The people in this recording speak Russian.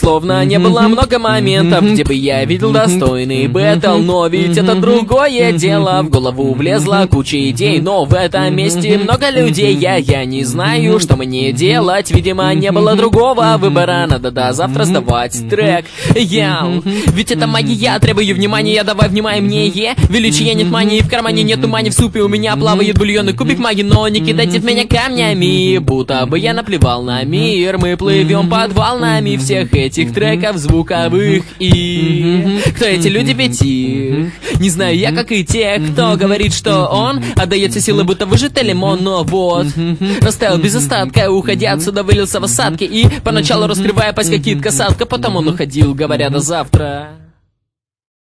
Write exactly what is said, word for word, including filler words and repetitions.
Словно не было много моментов, где бы я видел достойный бэтл. Но ведь это другое дело. В голову влезла куча идей, но в этом месте много людей. Я, я не знаю, что мне делать. Видимо, не было другого выбора. Надо до завтра сдавать трек. Я, ведь это магия, требую внимания. Давай внимай мне, е. Величия нет мании, в кармане нету мани. В супе у меня плавает бульонный кубик магии. Но не кидайте в меня камнями, будто бы я наплевал на мир. Мы плывем под волнами всех этих треков звуковых. И кто эти люди, ведь их не знаю я, как и те, кто говорит, что он отдается силы, будто выжатый лимон. Но вот, растаял без остатка, уходя отсюда, вылился в осадки. И поначалу раскрывая пасть, как кит-касатка, потом он уходил, говоря до завтра.